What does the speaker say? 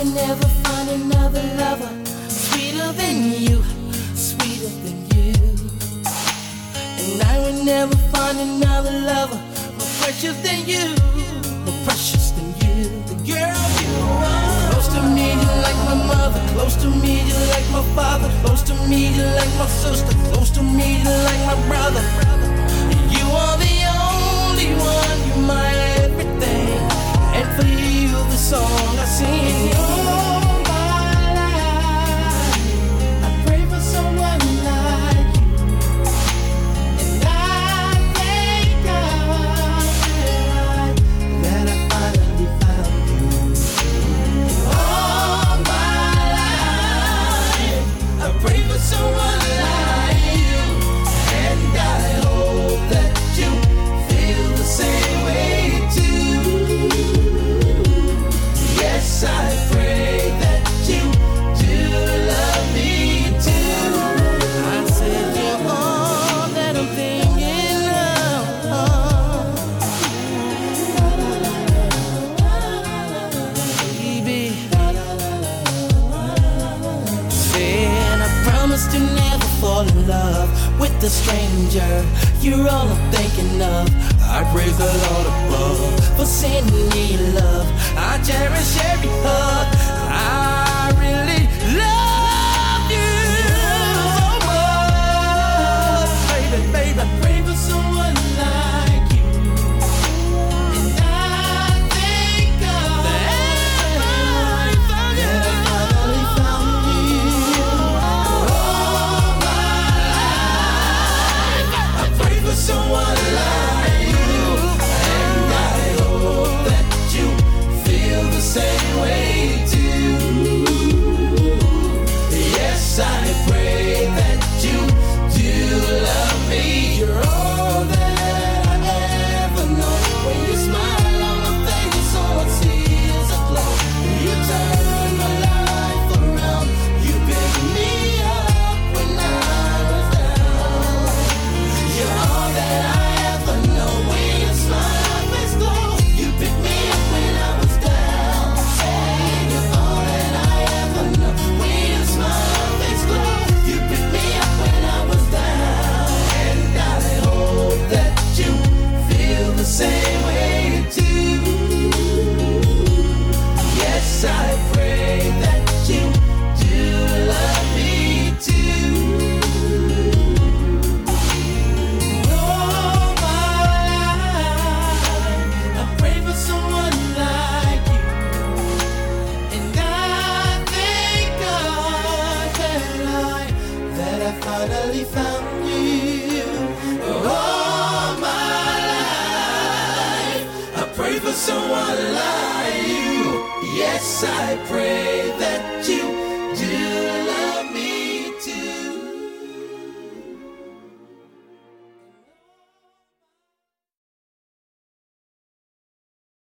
never find another lover sweeter than you, sweeter than you. And I will never find another lover more precious than you, more precious than you. The girl you are. Close to me, you like my mother. Close to me, you like my father. Close to me, you like my sister. Close to me, you like my brother. You are the only one, you're my everything. And for you, the song I sing. All my life, I pray for someone like you. And I thank God that I finally found you. All my life, I pray for someone like you. And I hope that you feel the same way too. Yes, I pray that you do love me too. I said you're all that I'm thinking of, baby. Said I promised to never fall in love with a stranger. You're all I'm thinking of. I praise the Lord above for sending me love. I cherish every hug. I really love you so much, baby, baby. I pray for someone like you, and I thank God that I finally found you. All my life, I pray for someone like you, and I hope that you feel the same way too. Yes, I pray that you do love me. You're all that I ever know. When you smile on my face, all I see is a glow. You turn my life around. You pick me up when I was down. You're all that I ever know. When you smile, my face glow. You pick me up when I was down. Say you're all that I ever know. When you smile, my face glow. You pick me up when I was down. And I hope that you feel the same way too. Yes, I pray that you do love me too. All my life, I pray for someone like you, and I thank God that I finally found you. All my life, I pray for someone like you. Yes, I pray